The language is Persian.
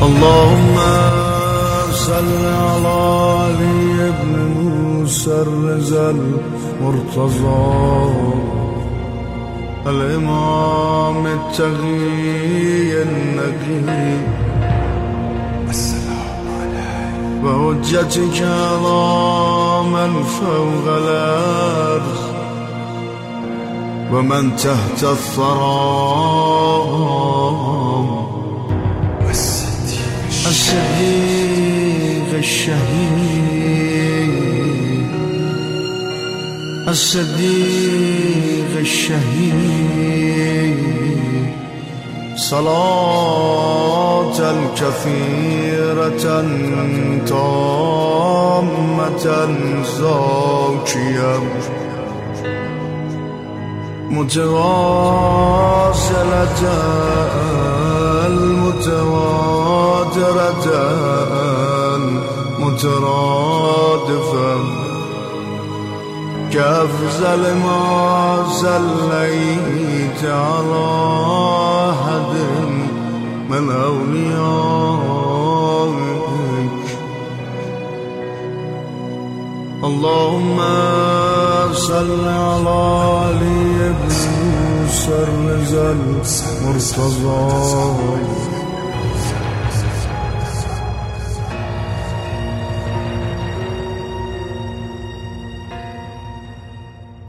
اللهم صل على علي بن موسى الرضا المرتضى الإمام التقي النقي السلام عليك وحجتك على من فوق الأرض ومن تحت الثرى الصديق الشهيد الصديق الشهيد صلاة كثيرة تامة زاكية متواصلة متواترة مترادفة كأفضل ما صليت على أحد من أوليائك اللهم صل على علي بن موسى الرضا المرتضى